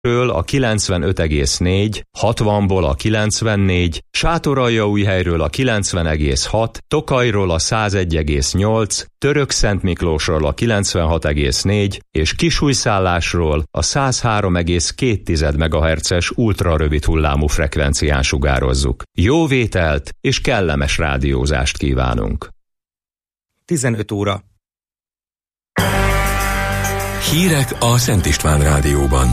ről a 95,4, 60-ból a 94, Sátoraljaújhelyről a 90,6, Tokajról a 101,8, Törökszentmiklósról a 96,4 és Kisújszállásról a 103,2 MHz-es ultrarövid hullámú frekvencián sugározzuk. Jó vételt és kellemes rádiózást kívánunk! 15 óra. Hírek a Szent István Rádióban.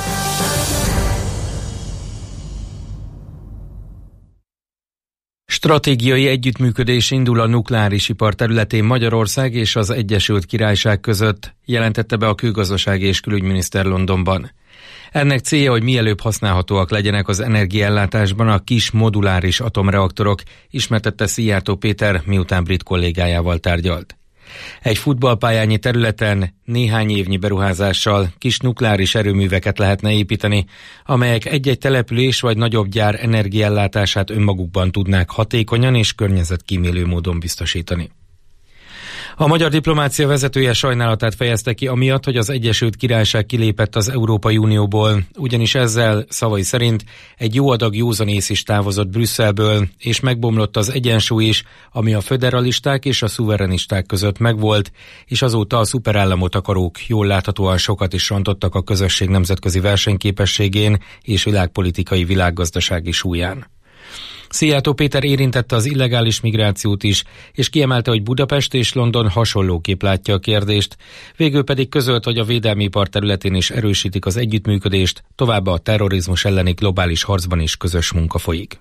Stratégiai együttműködés indul a nukleáris ipar területén Magyarország és az Egyesült Királyság között, jelentette be a külgazdasági és külügyminiszter Londonban. Ennek célja, hogy mielőbb használhatóak legyenek az energiaellátásban a kis moduláris atomreaktorok, ismertette Szijjártó Péter, miután brit kollégájával tárgyalt. Egy futballpályányi területen néhány évnyi beruházással kis nukleáris erőműveket lehetne építeni, amelyek egy-egy település vagy nagyobb gyár energiaellátását önmagukban tudnák hatékonyan és környezetkímélő módon biztosítani. A magyar diplomácia vezetője sajnálatát fejezte ki amiatt, hogy az Egyesült Királyság kilépett az Európai Unióból, ugyanis ezzel szavai szerint egy jó adag józanész is távozott Brüsszelből, és megbomlott az egyensúly is, ami a föderalisták és a szuverenisták között megvolt, és azóta a szuperállamot akarók jól láthatóan sokat is rontottak a közösség nemzetközi versenyképességén és világpolitikai világgazdasági súlyán. Szijjártó Péter érintette az illegális migrációt is, és kiemelte, hogy Budapest és London hasonlóképp látja a kérdést, végül pedig közölt, hogy a védelmi ipar területén is erősítik az együttműködést, továbbá a terrorizmus elleni globális harcban is közös munka folyik.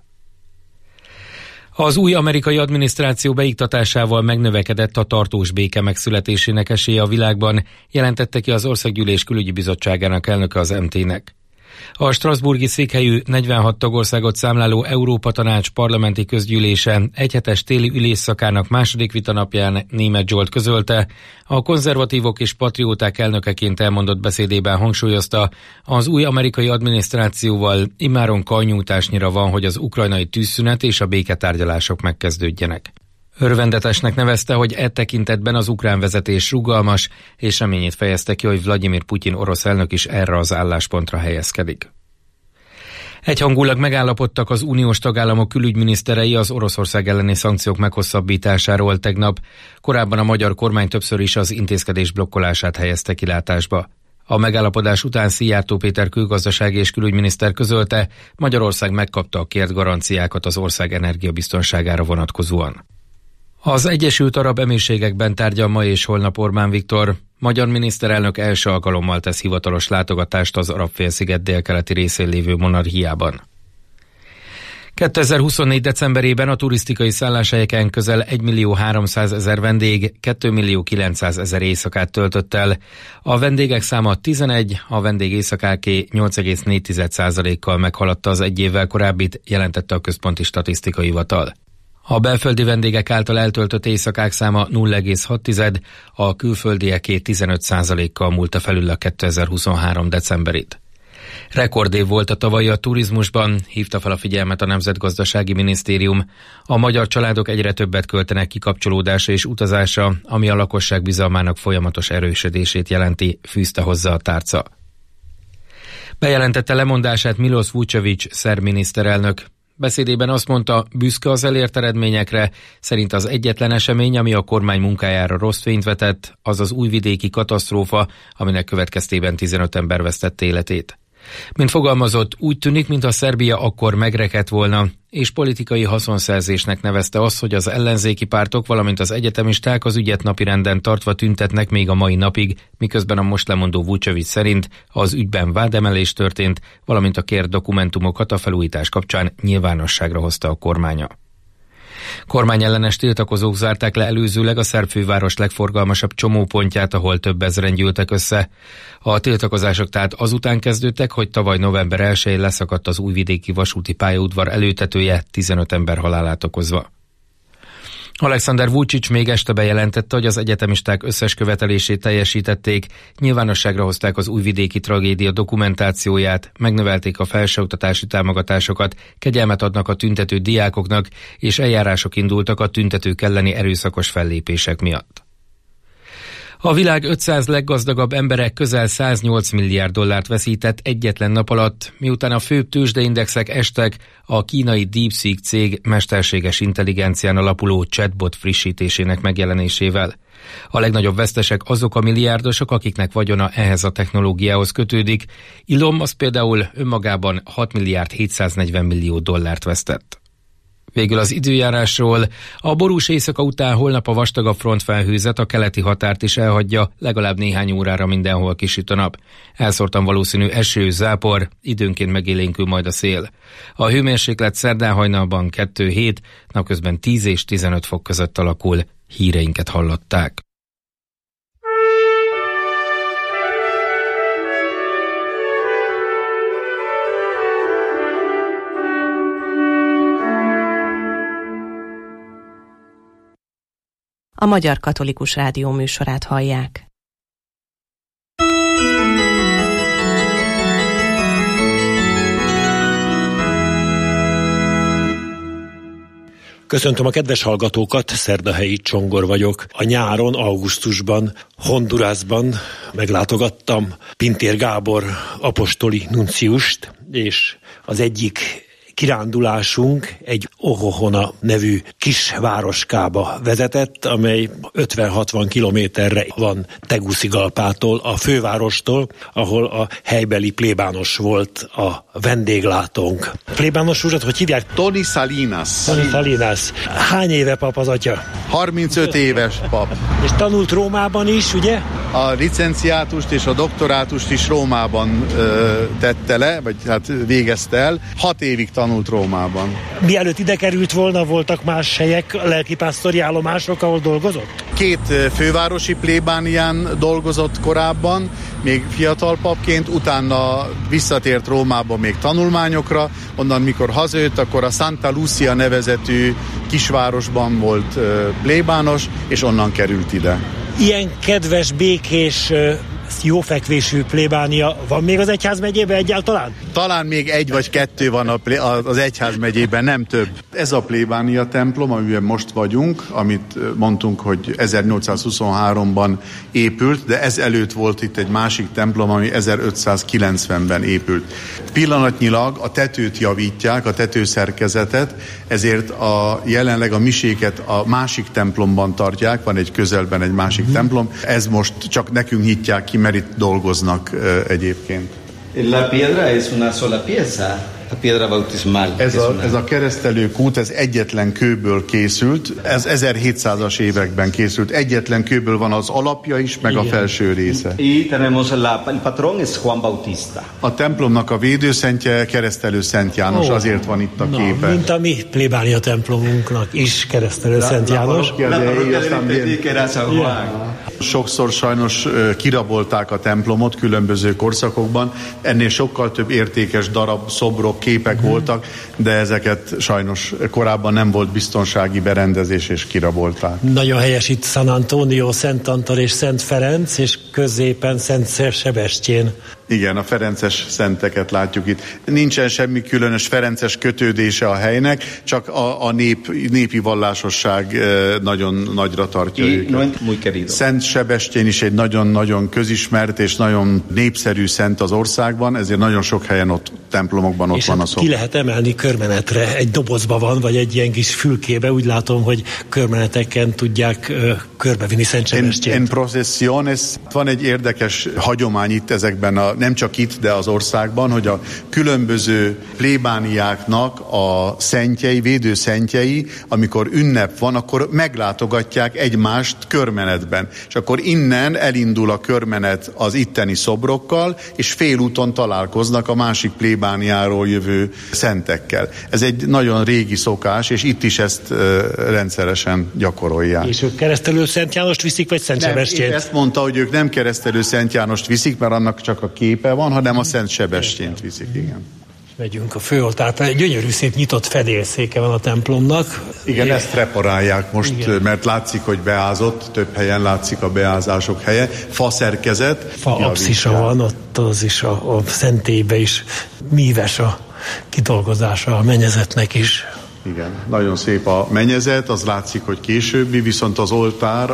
Az új amerikai adminisztráció beiktatásával megnövekedett a tartós béke megszületésének esélye a világban, jelentette ki az Országgyűlés Külügyi Bizottságának elnöke az MT-nek. A strasbourgi székhelyű 46 tagországot számláló Európa Tanács parlamenti közgyűlése egyhetes téli ülésszakának második vitanapján Németh Zsolt közölte, a konzervatívok és patrióták elnökeként elmondott beszédében hangsúlyozta, az új amerikai adminisztrációval immáron kajnyújtásnyira van, hogy az ukrajnai tűzszünet és a béketárgyalások megkezdődjenek. Örvendetesnek nevezte, hogy e tekintetben az ukrán vezetés rugalmas, és reményét fejezte ki, hogy Vladimir Putyin orosz elnök is erre az álláspontra helyezkedik. Egyhangulag megállapodtak az uniós tagállamok külügyminiszterei az Oroszország elleni szankciók meghosszabbításáról tegnap. Korábban a magyar kormány többször is az intézkedés blokkolását helyezte kilátásba. A megállapodás után Szijjártó Péter külgazdasági és külügyminiszter közölte, Magyarország megkapta a kért garanciákat az ország energiabiztonságára vonatkozóan. Az Egyesült Arab Emírségekben tárgyal ma és holnap Orbán Viktor. Magyar miniszterelnök első alkalommal tesz hivatalos látogatást az Arab-félsziget délkeleti részén lévő monarchiában. 2024. decemberében a turisztikai szálláshelyeken közel 1.300.000 vendég 2.900.000 éjszakát töltött el. A vendégek száma 11, a vendég éjszakáké 8,4%-kal meghaladta az egy évvel korábbit, jelentette a Központi Statisztikai Hivatal. A belföldi vendégek által eltöltött éjszakák száma 0,6, a külföldieké 15%-kal múlta felül a 2023. decemberit. Rekordév volt a tavalyi a turizmusban, hívta fel a figyelmet a Nemzetgazdasági Minisztérium. A magyar családok egyre többet költenek kikapcsolódásra és utazásra, ami a lakosság bizalmának folyamatos erősödését jelenti, fűzte hozzá a tárca. Bejelentette lemondását Miloš Vučević szerb miniszterelnök. Beszédében azt mondta, büszke az elért eredményekre, szerint az egyetlen esemény, ami a kormány munkájára rossz fényt vetett, az az újvidéki katasztrófa, aminek következtében 15 ember vesztette életét. Mint fogalmazott, úgy tűnik, mintha Szerbia akkor megrekedt volna, és politikai haszonszerzésnek nevezte azt, hogy az ellenzéki pártok, valamint az egyetemisták az ügyet napirenden tartva tüntetnek még a mai napig, miközben a most lemondó Vučević szerint az ügyben vádemelés történt, valamint a kért dokumentumokat a felújítás kapcsán nyilvánosságra hozta a kormánya. Kormányellenes tiltakozók zárták le előzőleg a szerb főváros legforgalmasabb csomópontját, ahol több ezren gyűltek össze. A tiltakozások tehát azután kezdődtek, hogy tavaly november 1-én leszakadt az újvidéki vasúti pályaudvar előtetője, 15 ember halálát okozva. Alexander Vučić még este bejelentette, hogy az egyetemisták összes követelését teljesítették, nyilvánosságra hozták az újvidéki tragédia dokumentációját, megnövelték a felsőoktatási támogatásokat, kegyelmet adnak a tüntető diákoknak, és eljárások indultak a tüntetők elleni erőszakos fellépések miatt. A világ 500 leggazdagabb emberek közel 108 milliárd dollárt veszített egyetlen nap alatt, miután a főbb tőzsdeindexek estek a kínai DeepSeek cég mesterséges intelligencián alapuló chatbot frissítésének megjelenésével. A legnagyobb vesztesek azok a milliárdosok, akiknek vagyona ehhez a technológiához kötődik. Elon Musk például önmagában 6 milliárd 740 millió dollárt vesztett. Végül az időjárásról. A borús éjszaka után holnap a vastagabb frontfelhőzet a keleti határt is elhagyja, legalább néhány órára mindenhol kisüt a nap. Elszórtan valószínű eső, zápor, időnként megélénkül majd a szél. A hőmérséklet szerdán hajnalban 2-7, napközben 10 és 15 fok között alakul. Híreinket hallották. A Magyar Katolikus Rádió műsorát hallják. Köszöntöm a kedves hallgatókat, Szerdahelyi Csongor vagyok. A nyáron, augusztusban, Hondurasban meglátogattam Pintér Gábor apostoli nunciust, és az egyik kirándulásunk egy Ohohona nevű kisvároskába vezetett, amely 50-60 kilométerre van Tegucigalpától, a fővárostól, ahol a helybeli plébános volt a vendéglátónk. Plébános úrat, hogy hívják? Tony Salinas. Tony Salinas. Hány éve pap az atya? 35 éves pap. És tanult Rómában is, ugye? A licenciátust és a doktorátust is Rómában tette le, vagy hát végezte el. 6 évig tanult Rómában. Mielőtt ide került volna, voltak más helyek, lelkipásztori állomások, ahol dolgozott? 2 fővárosi plébánián dolgozott korábban, még fiatal papként, utána visszatért Rómába még tanulmányokra, onnan mikor hazajött, akkor a Santa Lucia nevezetű kisvárosban volt plébános, és onnan került ide. Ilyen kedves, békés, jófekvésű plébánia van még az egyházmegyében egyáltalán? Talán még 1 vagy 2 van az egyházmegyében, nem több. Ez a plébánia templom, amiben most vagyunk, amit mondtunk, hogy 1823-ban épült, de ez előtt volt itt egy másik templom, ami 1590-ben épült. Pillanatnyilag a tetőt javítják, a tetőszerkezetet, ezért jelenleg a miséket a másik templomban tartják, van egy közelben egy másik templom, ez most csak nekünk nyitják ki, mert itt dolgoznak egyébként. La piedra es una sola pieza. A piedra bautismal. Ez a keresztelőkút, ez egyetlen kőből készült, ez 1700-as években készült, egyetlen kőből van az alapja is, meg igen, a felső része. Y tenemos el patrón es Juan Bautista. A templomnak a védőszentje Keresztelő Szent János, azért van itt a képe. Mint a mi plébánia templomunknak is Keresztelő Szent János. Sokszor sajnos kirabolták a templomot különböző korszakokban, ennél sokkal több értékes darab, szobrok, képek voltak, de ezeket sajnos korábban nem volt biztonsági berendezés, és kirabolták. Nagyon helyes itt San Antonio, Szent Antal és Szent Ferenc, és középen Szent Sebestyén. Igen, a ferences szenteket látjuk itt. Nincsen semmi különös ferences kötődése a helynek, csak a népi vallásosság nagyon nagyra tartja őket. Szent Sebestyén is egy nagyon-nagyon közismert és nagyon népszerű szent az országban, ezért nagyon sok helyen ott templomokban ott van a szó. Ki lehet emelni körmenetre, egy dobozba van, vagy egy ilyen kis fülkébe, úgy látom, hogy körmeneteken tudják körbevinni Szent Sebestyént. En procesiones, van egy érdekes hagyomány itt ezekben nem csak itt, de az országban, hogy a különböző plébániáknak a szentjei, védőszentjei, amikor ünnep van, akkor meglátogatják egymást körmenetben. És akkor innen elindul a körmenet az itteni szobrokkal, és félúton találkoznak a másik plébániáról jövő szentekkel. Ez egy nagyon régi szokás, és itt is ezt rendszeresen gyakorolják. És ők Keresztelő Szent Jánost viszik, vagy Szent Sebestyént? Ezt mondta, hogy ők nem Keresztelő Szent Jánost viszik, mert annak csak a képe van, hanem a Szent Sebestyént viszik, igen. Megyünk a főoltárra, gyönyörű szép nyitott fedélszéke van a templomnak. Igen, ezt reparálják most, igen, mert látszik, hogy beázott, több helyen látszik a beázások helye. Fa szerkezet. Fa abszisa van, ott az is a szentélybe is míves a kidolgozása a mennyezetnek is. Igen, nagyon szép a mennyezet, az látszik, hogy későbbi, viszont az oltár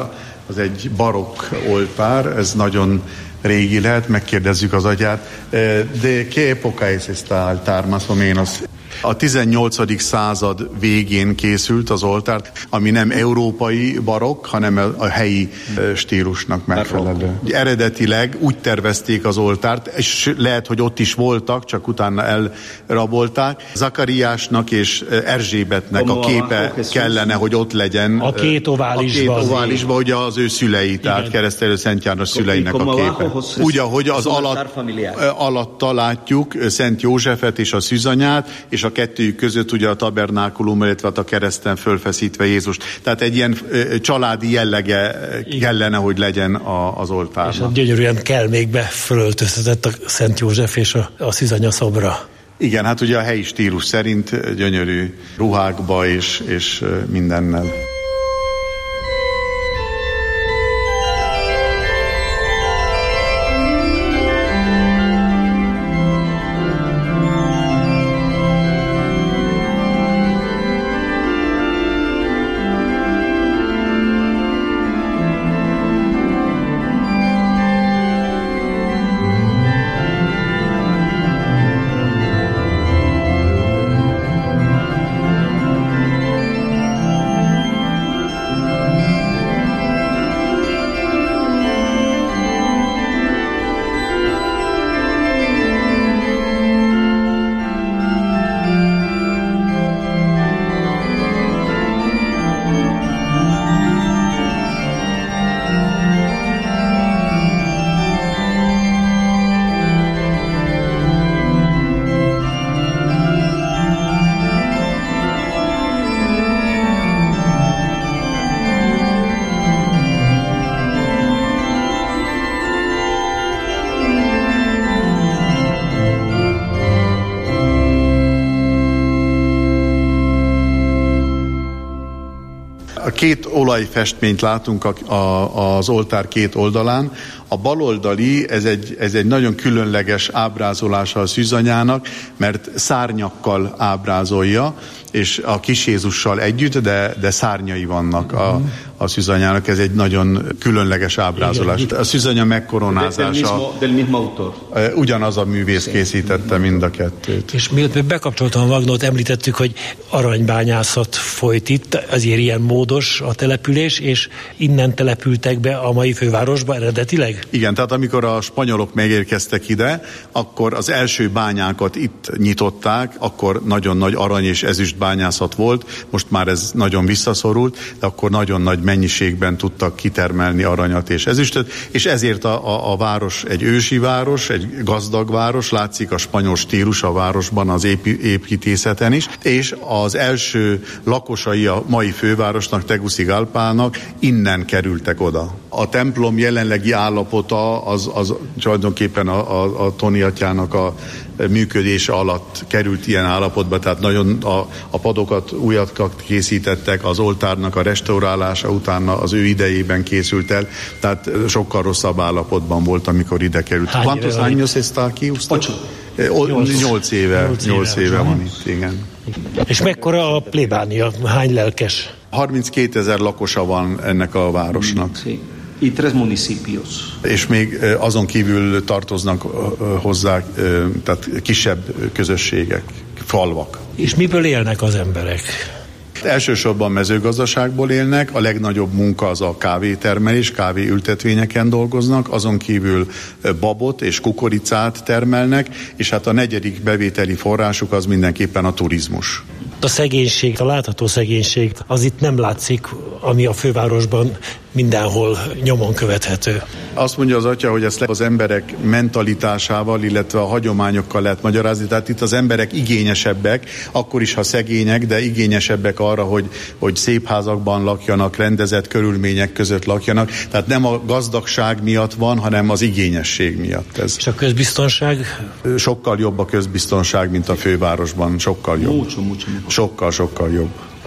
az egy barokk oltár, ez nagyon régi lehet, megkérdezzük az atyát. De que época es esta altar, más o menos? A 18. század végén készült az oltár, ami nem európai barokk, hanem a helyi stílusnak megfelelő. Eredetileg úgy tervezték az oltárt, és lehet, hogy ott is voltak, csak utána elrabolták. Zakariásnak és Erzsébetnek a képe kellene, hogy ott legyen. A két oválisba, ugye az ő szülei, tehát Keresztelő Szent János szüleinek a képe. Úgy, ahogy az alatta látjuk Szent Józsefet és a szűzanyát, és a kettőjük között ugye a tabernákulum, illetve a kereszten fölfeszítve Jézust. Tehát egy ilyen családi jellege kellene, hogy legyen az oltárnak. És a gyönyörűen kelmékbe fölöltöztetett a Szent József és a szűzanya szobra. Igen, hát ugye a helyi stílus szerint gyönyörű ruhákba és mindennel. Két olajfestményt látunk az oltár két oldalán. A baloldali, ez egy nagyon különleges ábrázolása a szűzanyának, mert szárnyakkal ábrázolja, és a kis Jézussal együtt, de szárnyai vannak a szűzanyának. Ez egy nagyon különleges ábrázolás. Igen. A szűzanya megkoronázása. Ugyanaz a művész készítette mind a kettőt. És mielőtt bekapcsoltam a Wagnert, említettük, hogy aranybányászat folyt itt, azért ilyen módos a település, és innen települtek be a mai fővárosba eredetileg? Igen, tehát amikor a spanyolok megérkeztek ide, akkor az első bányákat itt nyitották, akkor nagyon nagy arany és ezüst bányászat volt, most már ez nagyon visszaszorult, de akkor nagyon nagy mennyiségben tudtak kitermelni aranyat és ezüstöt, és ezért a város egy ősi város, egy gazdag város, látszik a spanyol stílus a városban, az építészeten is, és az első lakosai a mai fővárosnak, Tegucigalpának innen kerültek oda. A templom jelenlegi állapota az tulajdonképpen a Toni atyának a működése alatt került ilyen állapotba, tehát nagyon a padokat újakat készítettek, az oltárnak a restaurálása utána az ő idejében készült el, tehát sokkal rosszabb állapotban volt, amikor ide került. Quantos años está aquí usted? 8 éve van itt, igen. És mekkora a plébánia? Hány lelkes? 32 000 lakosa van ennek a városnak. Y 3 municipios. És még azon kívül tartoznak hozzá, tehát kisebb közösségek, falvak. És miből élnek az emberek? Elsősorban mezőgazdaságból élnek, a legnagyobb munka az a kávétermelés, kávéültetvényeken dolgoznak, azon kívül babot és kukoricát termelnek, és hát a negyedik bevételi forrásuk az mindenképpen a turizmus. A szegénység, a látható szegénység, az itt nem látszik, ami a fővárosban mindenhol nyomon követhető. Azt mondja az atya, hogy ezt az emberek mentalitásával, illetve a hagyományokkal lehet magyarázni. Tehát itt az emberek igényesebbek, akkor is, ha szegények, de igényesebbek arra, hogy szép házakban lakjanak, rendezett körülmények között lakjanak. Tehát nem a gazdagság miatt van, hanem az igényesség miatt ez. És a közbiztonság? Sokkal jobb a közbiztonság, mint a fővárosban. Sokkal jobb. Sokkal jobb.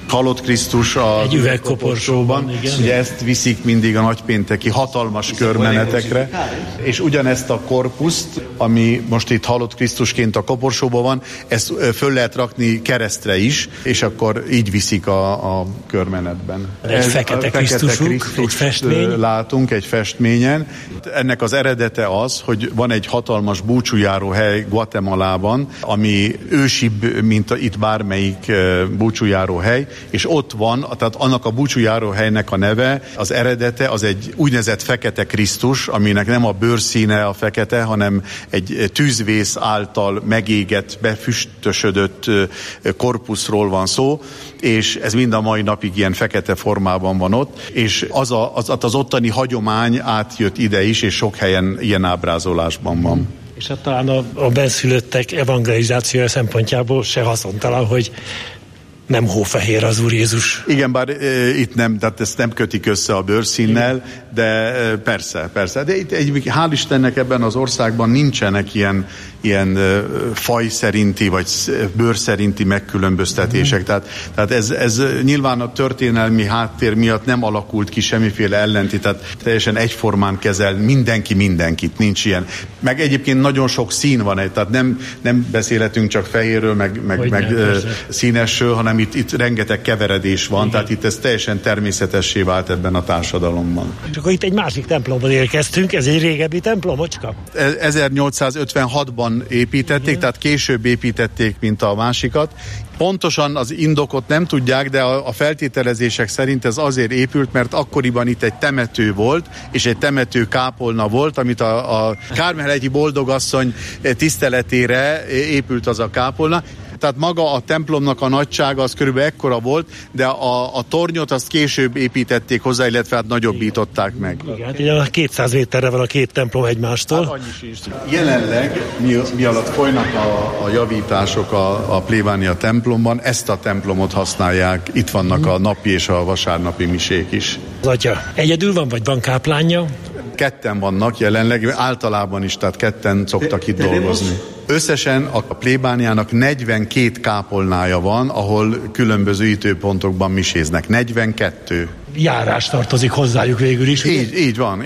halott Krisztus egy üvegkoporsóban. Ugye ezt viszik mindig a nagypénteki hatalmas körmenetekre, és ugyanezt a korpuszt, ami most itt halott Krisztusként a koporsóban van, ezt föl lehet rakni keresztre is, és akkor így viszik a körmenetben. Egy fekete Krisztusuk, egy festmény. Látunk egy festményen. Ennek az eredete az, hogy van egy hatalmas búcsújáróhely Guatemalában, ami ősibb, mint itt bármelyik búcsújáróhely, és ott van, tehát annak a búcsújáróhelynek a neve, az eredete, az egy úgynevezett fekete Krisztus, aminek nem a bőrszíne a fekete, hanem egy tűzvész által megégett, befüstösödött korpuszról van szó, és ez mind a mai napig ilyen fekete formában van ott, és az ottani hagyomány átjött ide is, és sok helyen ilyen ábrázolásban van. És hát talán a benszülöttek evangelizációja szempontjából se haszontalan, hogy nem hófehér az Úr Jézus. Igen, bár itt nem, tehát ezt nem kötik össze a bőrszínnel, de persze. De itt hál' Istennek ebben az országban nincsenek ilyen faj szerinti, vagy bőr szerinti megkülönböztetések. Tehát ez nyilván a történelmi háttér miatt nem alakult ki semmiféle ellenti, tehát teljesen egyformán kezel mindenkit, nincs ilyen. Meg egyébként nagyon sok szín van, tehát nem beszélhetünk csak fehérről, meg színesről, hanem itt rengeteg keveredés van, igen. Tehát itt ez teljesen természetessé vált ebben a társadalomban. És akkor itt egy másik templomban érkeztünk, ez egy régebbi templomocska? 1856-ban építették, tehát később építették, mint a másikat. Pontosan az indokot nem tudják, de a feltételezések szerint ez azért épült, mert akkoriban itt egy temető volt, és egy temető kápolna volt, amit a Kármel-hegyi boldogasszony tiszteletére épült az a kápolna. Tehát maga a templomnak a nagysága az körülbelül ekkora volt, de a tornyot azt később építették hozzá, illetve hát nagyobbították meg. Igen, hát 200 méterre van a két templom egymástól. Hát annyi is. Jelenleg, mi alatt folynak a javítások a plébánia templomban, ezt a templomot használják, itt vannak a napi és a vasárnapi misék is. Az atya egyedül van, vagy van káplánja? Ketten vannak jelenleg, általában is, tehát ketten szoktak itt dolgozni. Összesen a plébániának 42 kápolnája van, ahol különböző időpontokban miséznek. 42. Járás tartozik hozzájuk végül is. Így van,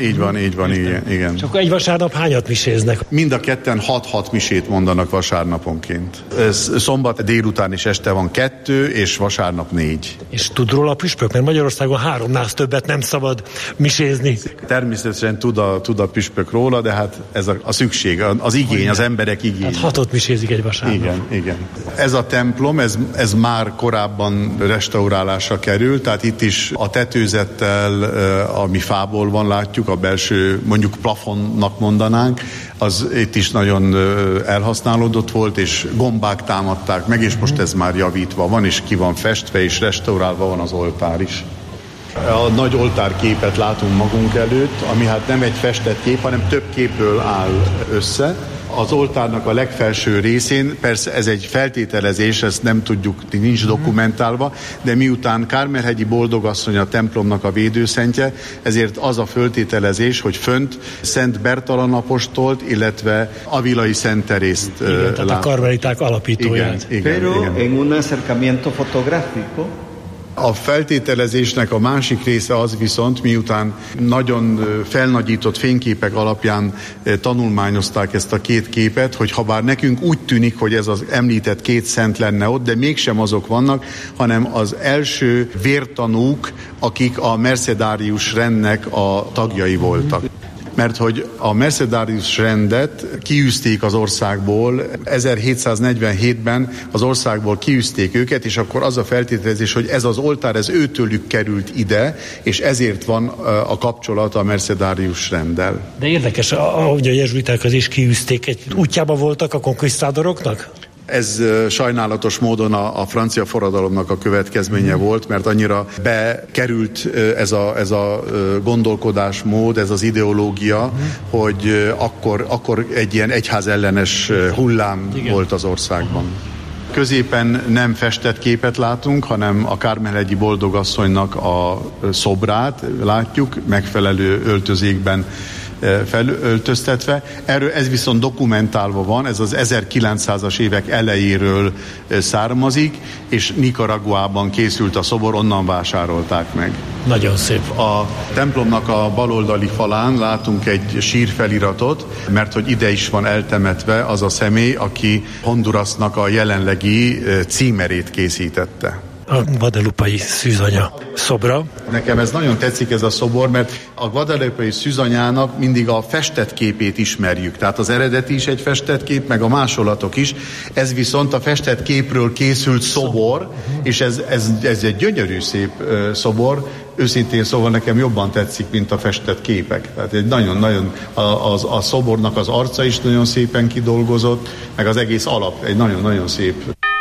igen. Csak egy vasárnap hányat miséznek? Mind a ketten 6-6 misét mondanak vasárnaponként. Szombat délután és este van 2, és vasárnap 4. És tud róla a püspök? Mert Magyarországon 3-nál többet nem szabad misézni. Természetesen tud a püspök róla, de hát ez a szükség, az igény, az emberek igény. Hát 6-ot misézik egy vasárnap. Igen. Ez a templom, ez már korábban restaurálásra került, tehát itt is a tetőzettel, ami fából van, látjuk, a belső, mondjuk plafonnak mondanánk, az itt is nagyon elhasználódott volt, és gombák támadták meg, és most ez már javítva van, és ki van festve, és restaurálva van az oltár is. A nagy oltárképet látunk magunk előtt, ami hát nem egy festett kép, hanem több képből áll össze. Az oltárnak a legfelső részén, persze ez egy feltételezés, ezt nem tudjuk, nincs dokumentálva, de miután Kármel-hegyi boldogasszony a templomnak a védőszentje, ezért az a feltételezés, hogy fönt Szent Bertalan apostolt, illetve Avilai Szent Terészt tehát a karmeliták alapítóját. Igen. En un acercamiento fotográfico. A feltételezésnek a másik része az viszont, miután nagyon felnagyított fényképek alapján tanulmányozták ezt a két képet, hogy ha bár nekünk úgy tűnik, hogy ez az említett két szent lenne ott, de mégsem azok vannak, hanem az első vértanúk, akik a Mercedárius rendnek a tagjai voltak. Mert hogy a Mercedárius rendet kiűzték az országból, 1747-ben az országból kiűzték őket, és akkor az a feltételezés, hogy ez az oltár, ez őtőlük került ide, és ezért van a kapcsolat a Mercedárius renddel. De érdekes, ahogy a jezsuiták az is kiűzték, egy útjában voltak a konquisztádoroknak? Ez sajnálatos módon a francia forradalomnak a következménye volt, mert annyira bekerült ez a gondolkodásmód, ez az ideológia, hogy akkor egy ilyen egyházellenes hullám volt az országban. Középen nem festett képet látunk, hanem a Kármel-hegyi boldogasszonynak a szobrát látjuk, megfelelő öltözékben felöltöztetve. Erről ez viszont dokumentálva van, ez az 1900-as évek elejéről származik, és Nicaraguában készült a szobor, onnan vásárolták meg. Nagyon szép. A templomnak a baloldali falán látunk egy sírfeliratot, mert hogy ide is van eltemetve az a személy, aki Hondurasnak a jelenlegi címerét készítette. A guadalupai szűzanya szobra. Nekem ez nagyon tetszik, ez a szobor, mert a guadalupai szűzanyának mindig a festett képét ismerjük. Tehát az eredeti is egy festett kép, meg a másolatok is. Ez viszont a festett képről készült szobor, és ez egy gyönyörű szép szobor. Őszintén szóval nekem jobban tetszik, mint a festett képek. Tehát egy nagyon-nagyon, a szobornak az arca is nagyon szépen kidolgozott, meg az egész alap egy nagyon-nagyon szép.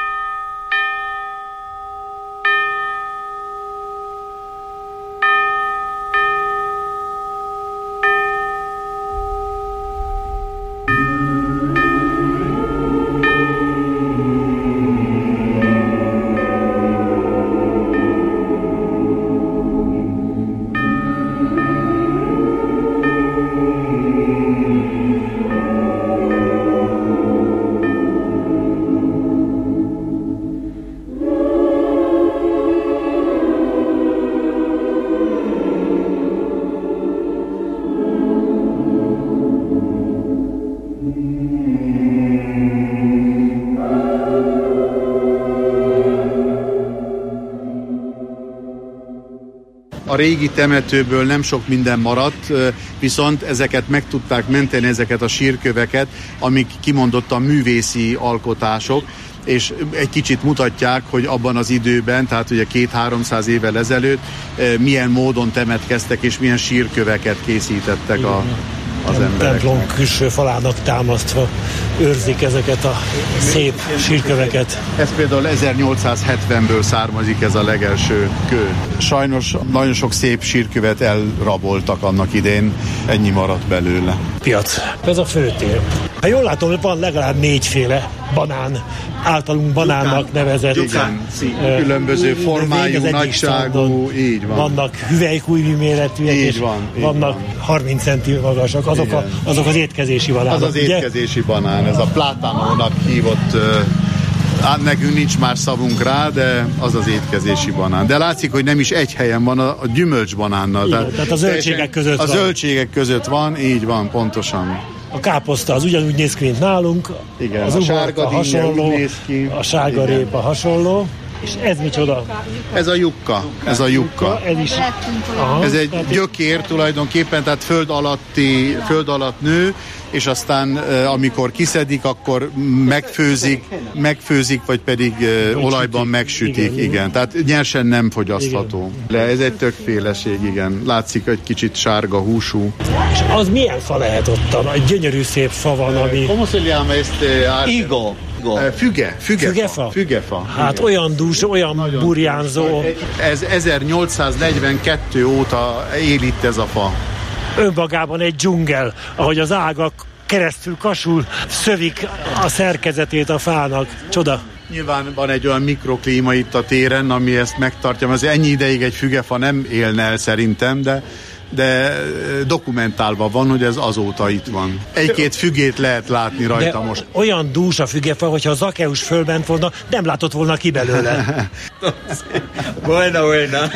A régi temetőből nem sok minden maradt, viszont ezeket meg tudták menteni, ezeket a sírköveket, amik kimondottan művészi alkotások, és egy kicsit mutatják, hogy abban az időben, tehát ugye 200-300 évvel ezelőtt milyen módon temetkeztek, és milyen sírköveket készítettek az emberek. Templom külső falának támasztva őrzik ezeket a szép sírköveket. Ez például 1870-ből származik ez a legelső kő. Sajnos nagyon sok szép sírkövet elraboltak annak idén, ennyi maradt belőle. Piac. Ez a főtér. Ha jól látom, van legalább 4 banán, általunk banánnak nevezett. Igen, különböző formájú, nagyságú, így van. Vannak hüvelykújjú méretűek, és vannak 30 centi magasak. Azok az étkezési banánok. Az az étkezési banán, ez a plátánónak hívott, nekünk nincs más szavunk rá, de az az étkezési banán. De látszik, hogy nem is egy helyen van a gyümölcsbanánnal. Igen, tehát a zöldségek között van. A zöldségek között van, így van, pontosan. A káposzta az ugyanúgy néz ki, mint nálunk. Igen, az a sárga hasonló, a sárga répa hasonló. És ez micsoda? Ez a jukka. Ez Ez is. Ez egy gyökér tulajdonképpen, tehát föld alatt nő, és aztán amikor kiszedik, akkor megfőzik, vagy pedig olajban megsütik, igen. Tehát nyersen nem fogyasztható. De ez egy többféleség, igen. Látszik, egy kicsit sárga húsú. És az milyen fa lehet ottan? Egy gyönyörű szép fa van, ami... Igo. Fügefa. Hát olyan dús, olyan burjánzó. Ez 1842 óta él itt ez a fa. Önmagában egy dzsungel, ahogy az ágak keresztül kasul, szövik a szerkezetét a fának. Csoda. Nyilván van egy olyan mikroklíma itt a téren, ami ezt megtartja. Azért ennyi ideig egy fügefa nem élne el szerintem, de dokumentálva van, hogy ez azóta itt van. Egy-két fügét lehet látni rajta most. Olyan dús a fügefa, hogyha a Zakeusz fölbent volna, nem látott volna ki belőle. Buena.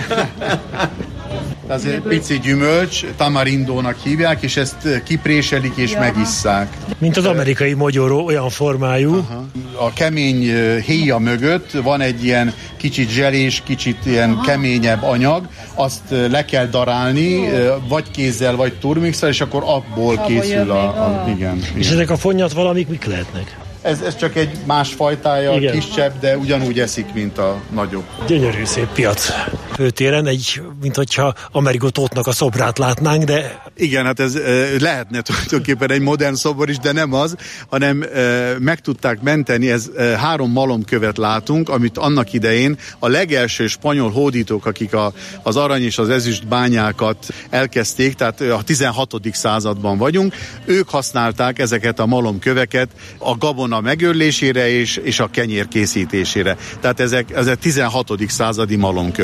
Ez egy pici gyümölcs, tamarindónak hívják, és ezt kipréselik és megisszák. Mint az amerikai mogyoró, olyan formájú. Aha. A kemény héja mögött van egy ilyen kicsit zselés, kicsit ilyen keményebb anyag, azt le kell darálni, vagy kézzel, vagy turmixsal, és akkor abból készül igen. És ezek a fonnyat valamik mik lehetnek? Ez csak egy más fajtája, igen. Kisebb, de ugyanúgy eszik, mint a nagyobb. Gyönyörű szép piac. Főtéren mint hogyha Amerigo Tóthnak a szobrát látnánk, de... Igen, hát ez lehetne tulajdonképpen egy modern szobor is, de nem az, hanem meg tudták menteni, 3 malomkövet látunk, amit annak idején a legelső spanyol hódítók, akik az arany és az ezüst bányákat elkezdték, tehát a 16. században vagyunk, ők használták ezeket a malomköveket a gabona megőrlésére és a kenyér készítésére. Tehát ezek 16. századi malomkövek.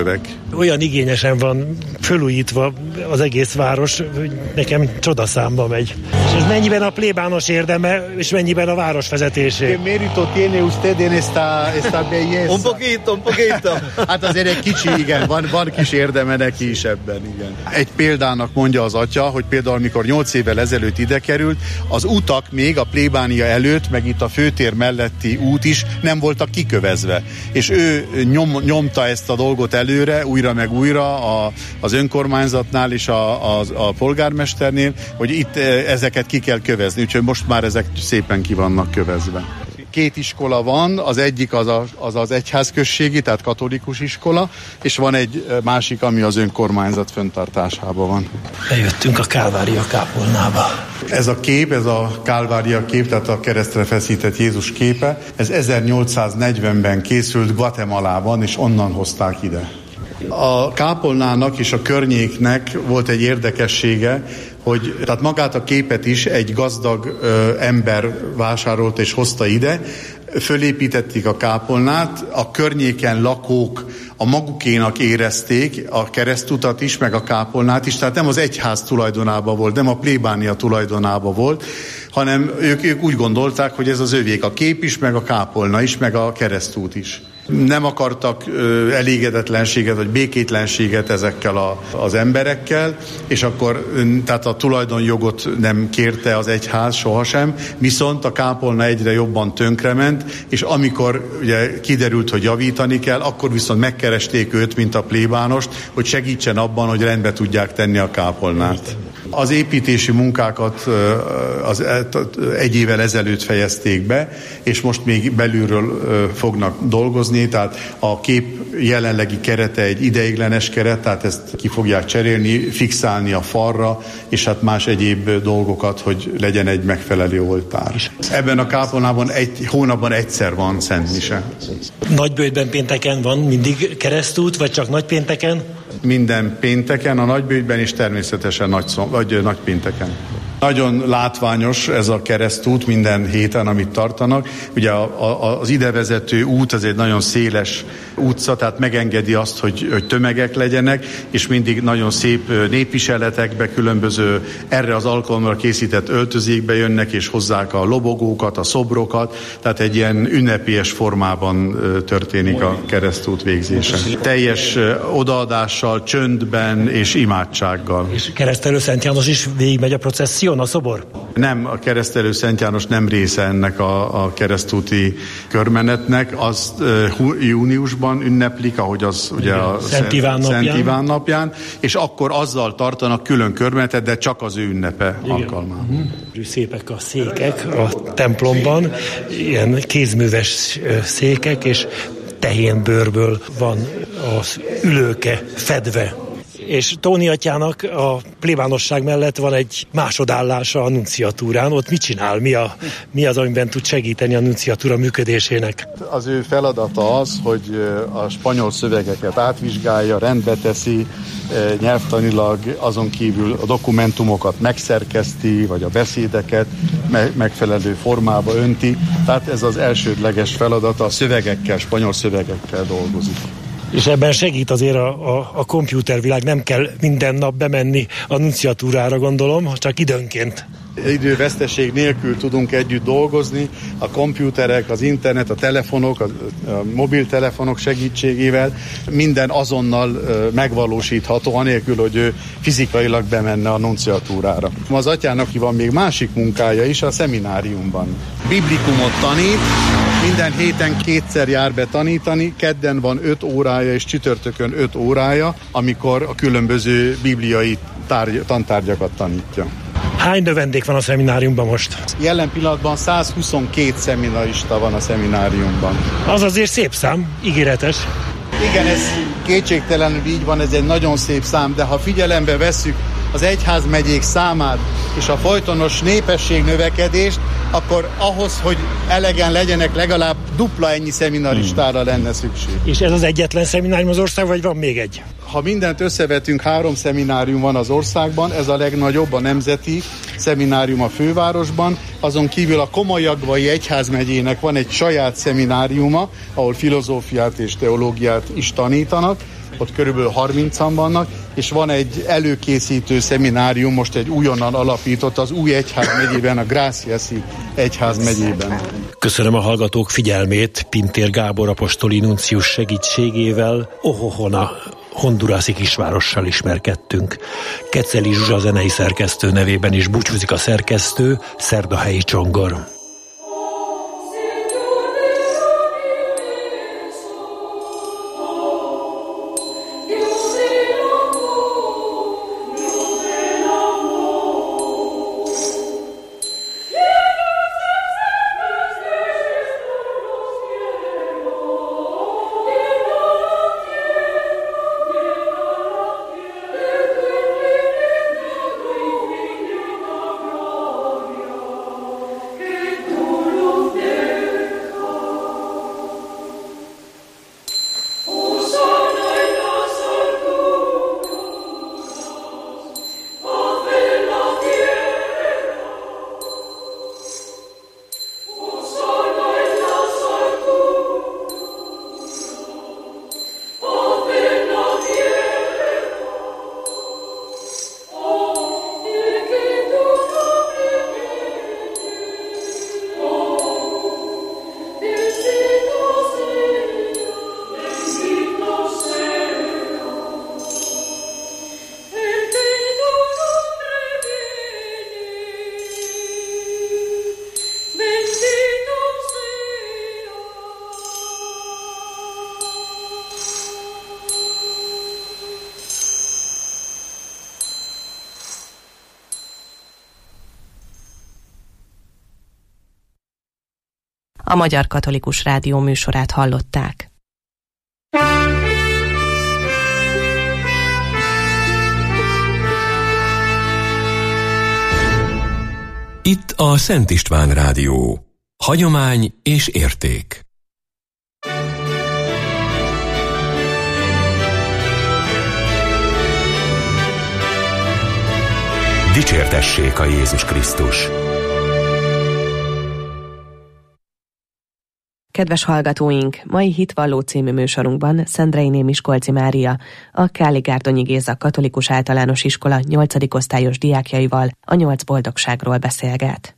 olyan igényesen van fölújítva az egész város, hogy nekem csodaszámba megy. És ez mennyiben a plébános érdeme, és mennyiben a város vezetésé? Mérito tiene usted en esta belleza. Un poquito. Hát azért egy kicsi, igen, van kis érdeme neki is ebben, igen. Egy példának mondja az atya, hogy például amikor 8 évvel ezelőtt ide került, az utak még a plébánia előtt, meg itt a főtér melletti út is nem voltak kikövezve. És ő nyomta ezt a dolgot előre, újra meg újra az önkormányzatnál és a polgármesternél, hogy itt ezeket ki kell kövezni, úgyhogy most már ezek szépen ki vannak kövezve. 2 iskola van, az egyik az egyházközségi, tehát katolikus iskola, és van egy másik, ami az önkormányzat fenntartásában van. Bejöttünk a Kálvária kápolnába. Ez a kép, ez a Kálvária kép, tehát a keresztre feszített Jézus képe, ez 1840-ben készült Guatemalában, és onnan hozták ide. A kápolnának és a környéknek volt egy érdekessége, hogy tehát magát a képet is egy gazdag ember vásárolt és hozta ide, fölépítették a kápolnát, a környéken lakók a magukénak érezték a keresztutat is, meg a kápolnát is, tehát nem az egyház tulajdonában volt, nem a plébánia tulajdonában volt, hanem ők úgy gondolták, hogy ez az övék, a kép is, meg a kápolna is, meg a keresztút is. Nem akartak elégedetlenséget vagy békétlenséget ezekkel az emberekkel, és akkor tehát a tulajdonjogot nem kérte az egyház sohasem, viszont a kápolna egyre jobban tönkrement, és amikor ugye kiderült, hogy javítani kell, akkor viszont megkeresték őt, mint a plébánost, hogy segítsen abban, hogy rendbe tudják tenni a kápolnát. Az építési munkákat egy évvel ezelőtt fejezték be, és most még belülről fognak dolgozni, tehát a kép jelenlegi kerete egy ideiglenes keret, tehát ezt ki fogják cserélni, fixálni a falra, és hát más egyéb dolgokat, hogy legyen egy megfelelő oltár. Ebben a kápolnában egy hónapban egyszer van szentmise. Nagybőjtben pénteken van mindig keresztút, vagy csak nagypénteken? Minden pénteken, a Nagybőjtben és természetesen nagypénteken. Nagyon látványos ez a keresztút minden héten, amit tartanak. Ugye az idevezető út az egy nagyon széles utca, tehát megengedi azt, hogy tömegek legyenek, és mindig nagyon szép népviseletekbe, különböző erre az alkalomra készített öltözékbe jönnek, és hozzák a lobogókat, a szobrokat, tehát egy ilyen ünnepélyes formában történik a keresztút végzése. Teljes odaadással, csöndben és imádsággal. És Keresztelő Szent János is végigmegy a processzión, a szobor? Nem, a Keresztelő Szent János nem része ennek a keresztúti körmenetnek, azt júniusban ünneplik, ahogy az ugye a Szent Iván napján, és akkor azzal tartanak külön körmenetet, de csak az ő ünnepe alkalmával. Szépek a székek a templomban, ilyen kézműves székek, és tehénbőrből van az ülőke fedve. És Tóni atyának a plébánosság mellett van egy másodállása a nunciatúrán. Ott mit csinál? Mi az, amiben tud segíteni a nunciatúra működésének? Az ő feladata az, hogy a spanyol szövegeket átvizsgálja, rendbe teszi, nyelvtanilag, azon kívül a dokumentumokat megszerkeszti, vagy a beszédeket megfelelő formába önti. Tehát ez az elsődleges feladata, a szövegekkel, spanyol szövegekkel dolgozik. És ebben segít azért a komputervilág, nem kell minden nap bemenni a nunciatúrára, gondolom, csak időnként. Időveszteség nélkül tudunk együtt dolgozni, a komputerek, az internet, a telefonok, a mobiltelefonok segítségével minden azonnal megvalósítható, anélkül, hogy ő fizikailag bemenne a nunciatúrára. Az atyának van még másik munkája is a szemináriumban. Biblikumot tanít, minden héten 2-szer jár be tanítani, kedden van 5 órája és csütörtökön 5 órája, amikor a különböző bibliai tantárgyakat tanítja. Hány növendék van a szemináriumban most? Jelen pillanatban 122 szeminarista van a szemináriumban. Az azért szép szám, ígéretes. Igen, ez kétségtelenül így van, ez egy nagyon szép szám, de ha figyelembe vesszük az egyházmegyék számát és a folytonos népességnövekedést, akkor ahhoz, hogy elegen legyenek, legalább dupla ennyi szeminaristára lenne szükség. És ez az egyetlen szeminárium az ország, vagy van még egy? Ha mindent összevetünk, 3 szeminárium van az országban, ez a legnagyobb, a nemzeti szeminárium a fővárosban, azon kívül a Komolyagvai Egyházmegyének van egy saját szemináriuma, ahol filozófiát és teológiát is tanítanak, ott körülbelül 30-an vannak, és van egy előkészítő szeminárium, most egy újonnan alapított az új egyházmegyében, a Graciasi egyházmegyében. Köszönöm a hallgatók figyelmét, Pintér Gábor apostoli nuncius segítségével Ohohona hondurászi kisvárossal ismerkedtünk. Keceli Zsuzsa zenei szerkesztő nevében is búcsúzik a szerkesztő, Szerdahelyi Csongor. A Magyar Katolikus Rádió műsorát hallották. Itt a Szent István Rádió. Hagyomány és érték. Dicsértessék a Jézus Krisztus! Kedves hallgatóink, mai Hitvalló című műsorunkban Szendreiné Miskolci Mária, a Káli-Gárdonyi Géza Katolikus Általános Iskola 8. osztályos diákjaival a 8 boldogságról beszélget.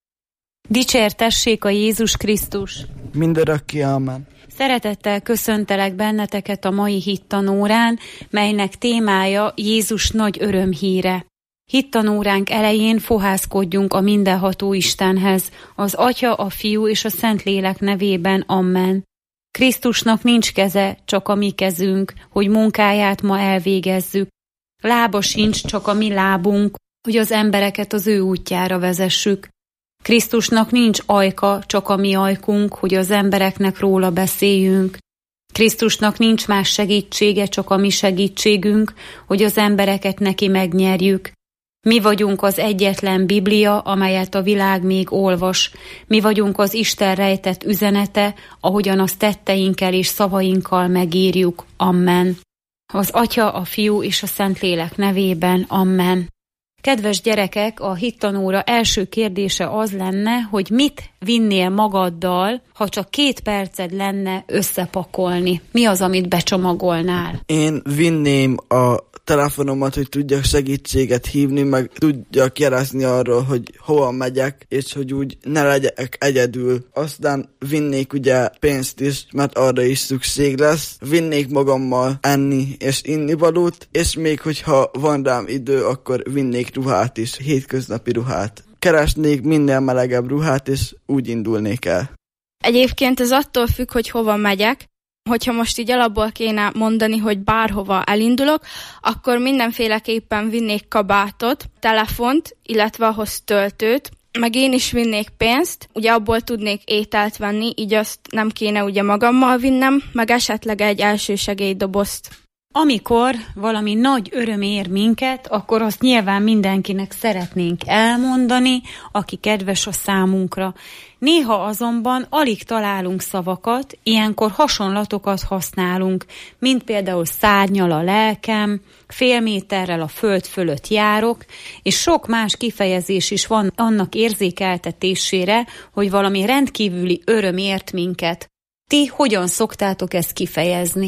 Dicsértessék a Jézus Krisztus! Mindörökké, amen. Szeretettel köszöntelek benneteket a mai hittanórán, melynek témája Jézus nagy örömhíre. Hittanóránk elején fohászkodjunk a mindenható Istenhez, az Atya, a Fiú és a Szentlélek nevében, amen. Krisztusnak nincs keze, csak a mi kezünk, hogy munkáját ma elvégezzük. Lába sincs, csak a mi lábunk, hogy az embereket az ő útjára vezessük. Krisztusnak nincs ajka, csak a mi ajkunk, hogy az embereknek róla beszéljünk. Krisztusnak nincs más segítsége, csak a mi segítségünk, hogy az embereket neki megnyerjük. Mi vagyunk az egyetlen Biblia, amelyet a világ még olvas. Mi vagyunk az Isten rejtett üzenete, ahogyan azt tetteinkkel és szavainkkal megírjuk. Amen. Az Atya, a Fiú és a Szentlélek nevében. Amen. Kedves gyerekek, a hittanóra első kérdése az lenne, hogy mit vinnél magaddal, ha csak 2 perced lenne összepakolni. Mi az, amit becsomagolnál? Én vinném a telefonomat, hogy tudjak segítséget hívni, meg tudjak jelezni arról, hogy hova megyek, és hogy úgy ne legyek egyedül. Aztán vinnék ugye pénzt is, mert arra is szükség lesz. Vinnék magammal enni és innivalót, és még hogyha van rám idő, akkor vinnék ruhát is, hétköznapi ruhát. Keresnék minél melegebb ruhát, és úgy indulnék el. Egyébként ez attól függ, hogy hova megyek. Hogyha most így alapból kéne mondani, hogy bárhova elindulok, akkor mindenféleképpen vinnék kabátot, telefont, illetve ahhoz töltőt, meg én is vinnék pénzt, ugye abból tudnék ételt venni, így azt nem kéne ugye magammal vinnem, meg esetleg egy elsősegélydobozt. Amikor valami nagy öröm ér minket, akkor azt nyilván mindenkinek szeretnénk elmondani, aki kedves a számunkra. Néha azonban alig találunk szavakat, ilyenkor hasonlatokat használunk, mint például szárnyal a lelkem, fél méterrel a föld fölött járok, és sok más kifejezés is van annak érzékeltetésére, hogy valami rendkívüli öröm ért minket. Ti hogyan szoktátok ezt kifejezni?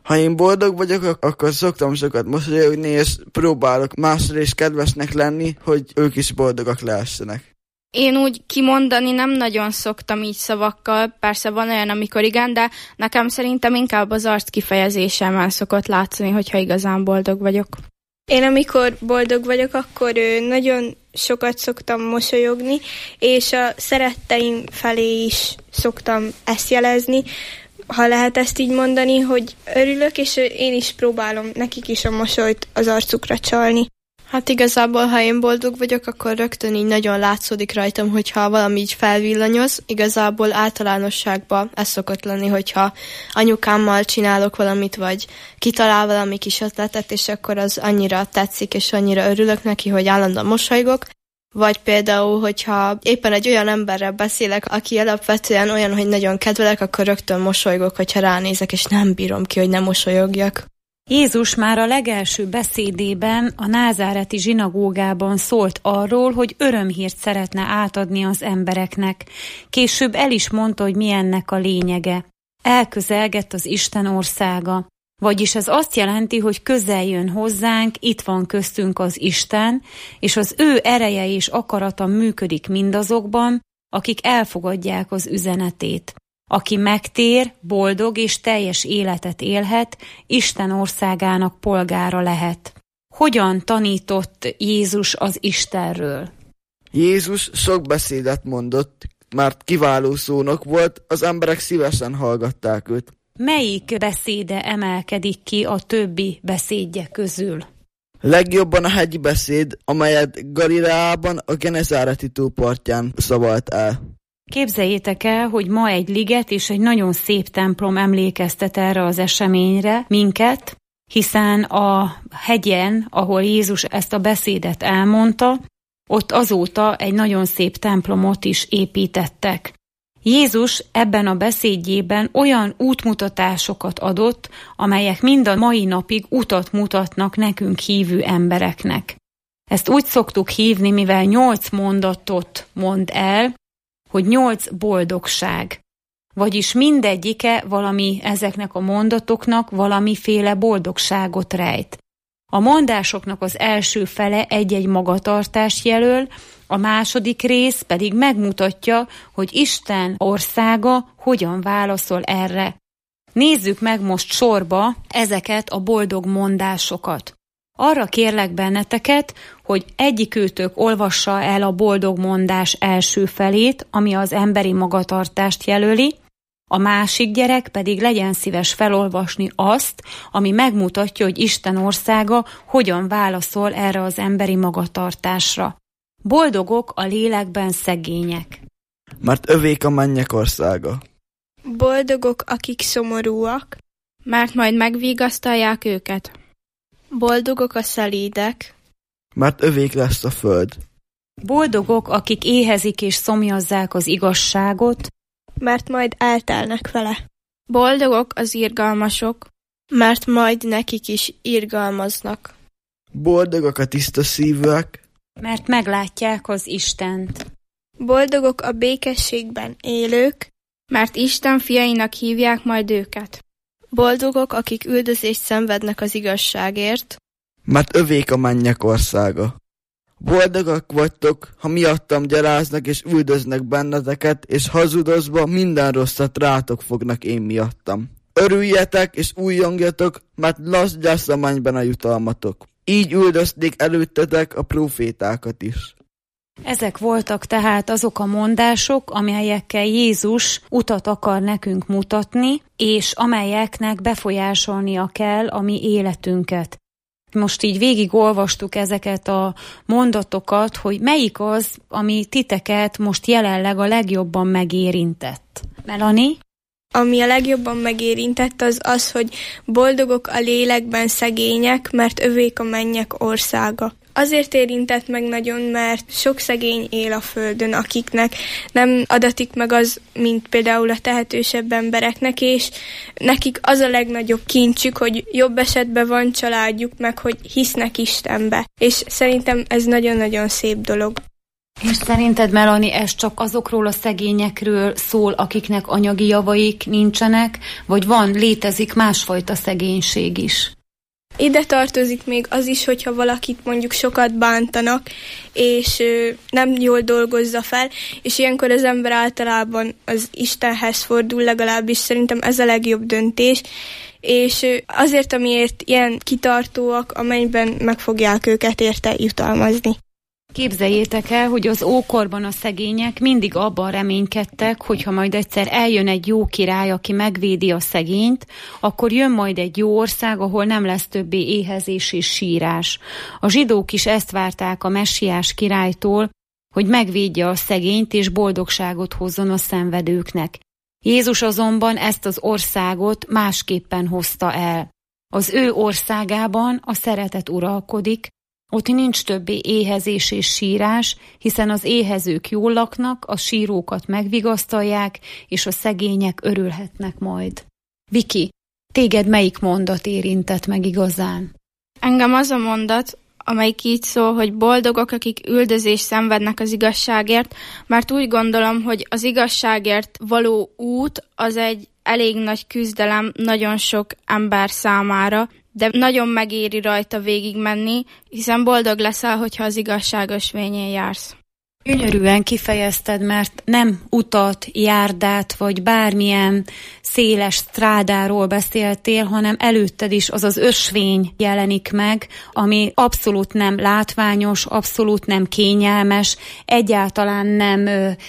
Ha én boldog vagyok, akkor szoktam sokat mosolyogni, és próbálok másra is kedvesnek lenni, hogy ők is boldogak lehessenek. Én úgy kimondani nem nagyon szoktam így szavakkal, persze van olyan, amikor igen, de nekem szerintem inkább az arc kifejezésemen szokott látszani, hogyha igazán boldog vagyok. Én amikor boldog vagyok, akkor nagyon sokat szoktam mosolyogni, és a szeretteim felé is szoktam ezt jelezni, ha lehet ezt így mondani, hogy örülök, és én is próbálom nekik is a mosolyt az arcukra csalni. Hát igazából, ha én boldog vagyok, akkor rögtön így nagyon látszódik rajtam, hogyha valami így felvillanyoz. Igazából általánosságban ez szokott lenni, hogyha anyukámmal csinálok valamit, vagy kitalál valami kis ötletet, és akkor az annyira tetszik, és annyira örülök neki, hogy állandóan mosolygok. Vagy például, hogyha éppen egy olyan emberrel beszélek, aki alapvetően olyan, hogy nagyon kedvelek, akkor rögtön mosolygok, hogyha ránézek, és nem bírom ki, hogy nem mosolyogjak. Jézus már a legelső beszédében a názáreti zsinagógában szólt arról, hogy örömhírt szeretne átadni az embereknek. Később el is mondta, hogy mi ennek a lényege. Elközelgett az Isten országa. Vagyis ez azt jelenti, hogy közel jön hozzánk, itt van köztünk az Isten, és az ő ereje és akarata működik mindazokban, akik elfogadják az üzenetét. Aki megtér, boldog és teljes életet élhet, Isten országának polgára lehet. Hogyan tanított Jézus az Istenről? Jézus sok beszédet mondott, mert kiváló szónok volt, az emberek szívesen hallgatták őt. Melyik beszéde emelkedik ki a többi beszédje közül? Legjobban a hegyi beszéd, amelyet Galileában a Genezáreti tó partján szavalt el. Képzeljétek el, hogy ma egy liget és egy nagyon szép templom emlékeztet erre az eseményre minket, hiszen a hegyen, ahol Jézus ezt a beszédet elmondta, ott azóta egy nagyon szép templomot is építettek. Jézus ebben a beszédjében olyan útmutatásokat adott, amelyek mind a mai napig utat mutatnak nekünk hívő embereknek. Ezt úgy szoktuk hívni, mivel 8 mondatot mond el, hogy 8 boldogság. Vagyis mindegyike valami ezeknek a mondatoknak valamiféle boldogságot rejt. A mondásoknak az első fele egy-egy magatartást jelöl, a második rész pedig megmutatja, hogy Isten országa hogyan válaszol erre. Nézzük meg most sorba ezeket a boldog mondásokat. Arra kérlek benneteket, hogy egyikőtök olvassa el a boldog mondás első felét, ami az emberi magatartást jelöli, a másik gyerek pedig legyen szíves felolvasni azt, ami megmutatja, hogy Isten országa hogyan válaszol erre az emberi magatartásra. Boldogok a lélekben szegények, mert övék a mennyek országa. Boldogok, akik szomorúak, mert majd megvigasztalják őket. Boldogok a szelídek, mert övék lesz a föld. Boldogok, akik éhezik és szomjazzák az igazságot, mert majd eltelnek vele. Boldogok az irgalmasok, mert majd nekik is irgalmaznak. Boldogok a tiszta szívűek, mert meglátják az Istent. Boldogok a békességben élők, mert Isten fiainak hívják majd őket. Boldogok, akik üldözést szenvednek az igazságért, mert övék a mennyek országa. Boldogak vagytok, ha miattam gyaláznak és üldöznek benneteket, és hazudozva minden rosszat rátok fognak én miattam. Örüljetek és újjongjatok, mert lesz a mennyben a jutalmatok. Így üldözték előttetek a prófétákat is. Ezek voltak tehát azok a mondások, amelyekkel Jézus utat akar nekünk mutatni, és amelyeknek befolyásolnia kell a mi életünket. Most így végigolvastuk ezeket a mondatokat, hogy melyik az, ami titeket most jelenleg a legjobban megérintett. Melanie? Ami a legjobban megérintett az, hogy boldogok a lélekben szegények, mert övék a mennyek országa. Azért érintett meg nagyon, mert sok szegény él a földön, akiknek nem adatik meg az, mint például a tehetősebb embereknek, és nekik az a legnagyobb kincsük, hogy jobb esetben van családjuk, meg hogy hisznek Istenbe. És szerintem ez nagyon-nagyon szép dolog. És szerinted, Melanie, ez csak azokról a szegényekről szól, akiknek anyagi javaik nincsenek, vagy létezik másfajta szegénység is? Ide tartozik még az is, hogyha valakit mondjuk sokat bántanak, és nem jól dolgozza fel, és ilyenkor az ember általában az Istenhez fordul, legalábbis szerintem ez a legjobb döntés, és azért, amiért ilyen kitartóak, amelyben meg fogják őket érte jutalmazni. Képzeljétek el, hogy az ókorban a szegények mindig abban reménykedtek, hogyha majd egyszer eljön egy jó király, aki megvédi a szegényt, akkor jön majd egy jó ország, ahol nem lesz többé éhezés és sírás. A zsidók is ezt várták a messiás királytól, hogy megvédje a szegényt és boldogságot hozzon a szenvedőknek. Jézus azonban ezt az országot másképpen hozta el. Az ő országában a szeretet uralkodik, ott nincs többé éhezés és sírás, hiszen az éhezők jól laknak, a sírókat megvigasztalják, és a szegények örülhetnek majd. Viki, téged melyik mondat érintett meg igazán? Engem az a mondat, amelyik így szól, hogy boldogok, akik üldözést szenvednek az igazságért, mert úgy gondolom, hogy az igazságért való út az egy elég nagy küzdelem nagyon sok ember számára, de nagyon megéri rajta végigmenni, hiszen boldog leszel, hogyha az igazság ösvényén jársz. Gyönyörűen kifejezted, mert nem utat, járdát, vagy bármilyen széles strádáról beszéltél, hanem előtted is az az ösvény jelenik meg, ami abszolút nem látványos, abszolút nem kényelmes, egyáltalán nem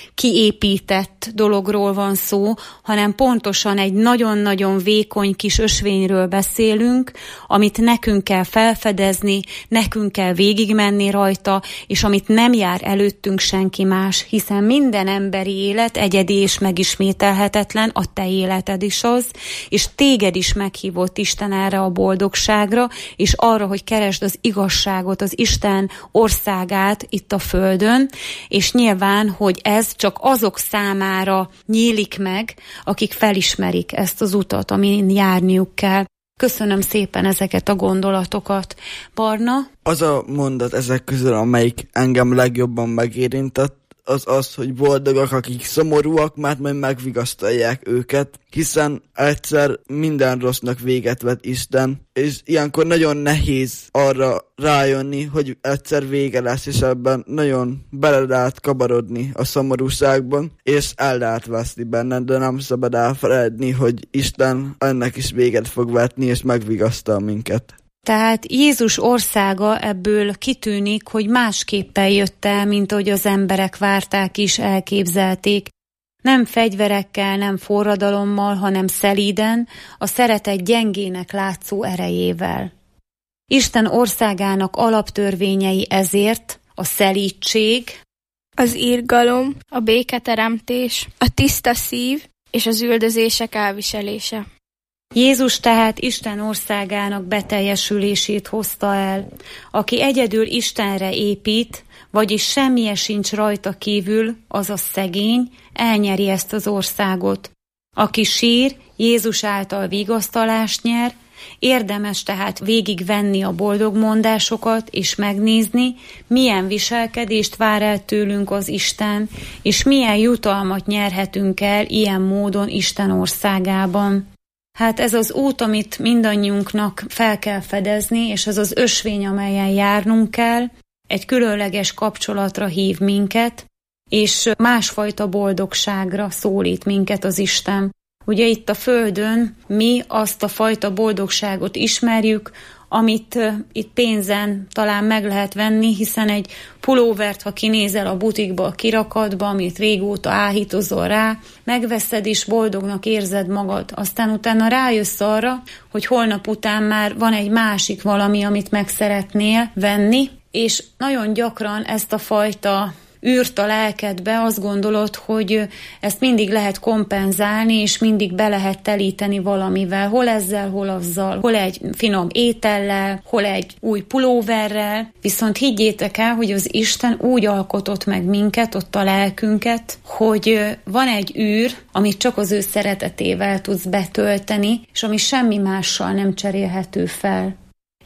kiépített dologról van szó, hanem pontosan egy nagyon-nagyon vékony kis ösvényről beszélünk, amit nekünk kell felfedezni, nekünk kell végigmenni rajta, és amit nem jár előttünk senki más, hiszen minden emberi élet egyedi és megismételhetetlen, a te életed is az, és téged is meghívott Isten erre a boldogságra, és arra, hogy keresd az igazságot, az Isten országát itt a földön, és nyilván, hogy ez csak azok számára nyílik meg, akik felismerik ezt az utat, amin járniuk kell. Köszönöm szépen ezeket a gondolatokat. Barna? Az a mondat ezek közül, amelyik engem legjobban megérintett, az, hogy boldogak, akik szomorúak, mert majd megvigasztalják őket, hiszen egyszer minden rossznak véget vet Isten, és ilyenkor nagyon nehéz arra rájönni, hogy egyszer vége lesz, és ebben nagyon bele lehet kabarodni a szomorúságban, és el lehet veszni benne, de nem szabad elfeledni, hogy Isten ennek is véget fog vetni, és megvigasztal minket. Tehát Jézus országa ebből kitűnik, hogy másképpen jött el, mint ahogy az emberek várták is, elképzelték. Nem fegyverekkel, nem forradalommal, hanem szelíden, a szeretet gyengének látszó erejével. Isten országának alaptörvényei ezért a szelídség, az irgalom, a béketeremtés, a tiszta szív és az üldözések elviselése. Jézus tehát Isten országának beteljesülését hozta el, aki egyedül Istenre épít, vagyis semmije sincs rajta kívül, azaz szegény, elnyeri ezt az országot. Aki sír, Jézus által vigasztalást nyer, érdemes tehát végigvenni a boldog mondásokat és megnézni, milyen viselkedést vár el tőlünk az Isten, és milyen jutalmat nyerhetünk el ilyen módon Isten országában. Hát ez az út, amit mindannyiunknak fel kell fedezni, és ez az ösvény, amelyen járnunk kell, egy különleges kapcsolatra hív minket, és másfajta boldogságra szólít minket az Isten. Ugye itt a Földön mi azt a fajta boldogságot ismerjük, amit itt pénzen talán meg lehet venni, hiszen egy pulóvert, ha kinézel a butikba, a kirakatba, amit régóta áhítozol rá, megveszed és boldognak érzed magad. Aztán utána rájössz arra, hogy holnap után már van egy másik valami, amit meg szeretnél venni, és nagyon gyakran ezt a fajta űrt a lelkedbe, azt gondolod, hogy ezt mindig lehet kompenzálni, és mindig be lehet telíteni valamivel, hol ezzel, hol azzal, hol egy finom étellel, hol egy új pulóverrel, viszont higgyétek el, hogy az Isten úgy alkotott meg minket, ott a lelkünket, hogy van egy űr, amit csak az ő szeretetével tudsz betölteni, és ami semmi mással nem cserélhető fel.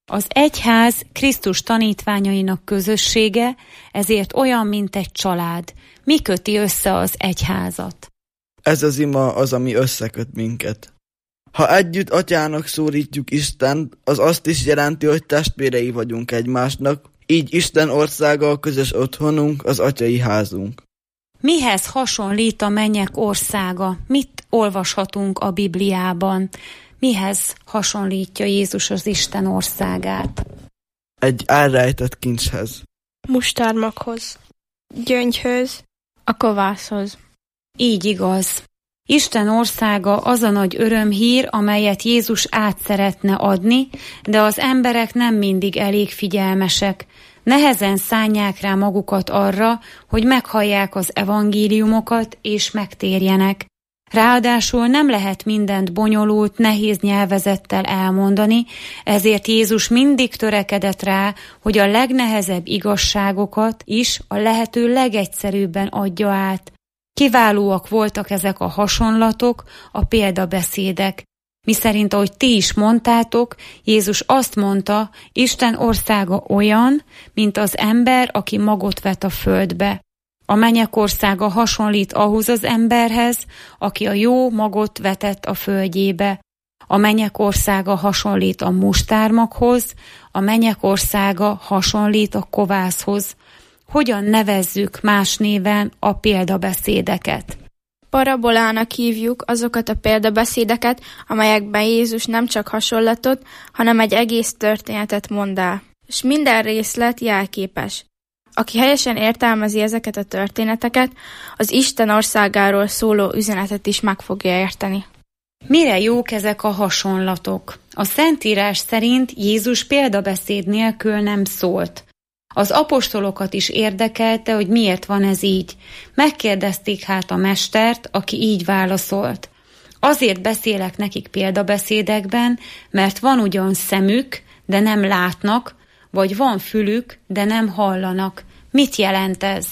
Az egyház Krisztus tanítványainak közössége, ezért olyan, mint egy család. Mi köti össze az egyházat? Ez az ima az, ami összeköt minket. Ha együtt atyának szólítjuk Istent, az azt is jelenti, hogy testvérei vagyunk egymásnak, így Isten országa a közös otthonunk, az atyai házunk. Mihez hasonlít a mennyek országa? Mit olvashatunk a Bibliában? Mihez hasonlítja Jézus az Isten országát? Egy elrejtett kincshez. Mustármaghoz. Gyöngyhöz. A kovászhoz. Így igaz. Isten országa az a nagy örömhír, amelyet Jézus át szeretne adni, de az emberek nem mindig elég figyelmesek. Nehezen szánják rá magukat arra, hogy meghallják az evangéliumokat és megtérjenek. Ráadásul nem lehet mindent bonyolult, nehéz nyelvezettel elmondani, ezért Jézus mindig törekedett rá, hogy a legnehezebb igazságokat is a lehető legegyszerűbben adja át. Kiválóak voltak ezek a hasonlatok, a példabeszédek. Miszerint, ahogy ti is mondtátok, Jézus azt mondta, Isten országa olyan, mint az ember, aki magot vet a földbe. A mennyek országa hasonlít ahhoz az emberhez, aki a jó magot vetett a földjébe. A mennyek országa hasonlít a mustármaghoz, a mennyek országa hasonlít a kovászhoz. Hogyan nevezzük más néven a példabeszédeket? Parabolának hívjuk azokat a példabeszédeket, amelyekben Jézus nem csak hasonlatot, hanem egy egész történetet mond el. És minden részlet jelképes. Aki helyesen értelmezi ezeket a történeteket, az Isten országáról szóló üzenetet is meg fogja érteni. Mire jók ezek a hasonlatok? A Szentírás szerint Jézus példabeszéd nélkül nem szólt. Az apostolokat is érdekelte, hogy miért van ez így. Megkérdezték hát a mestert, aki így válaszolt. Azért beszélek nekik példabeszédekben, mert van ugyan szemük, de nem látnak, vagy van fülük, de nem hallanak. Mit jelent ez?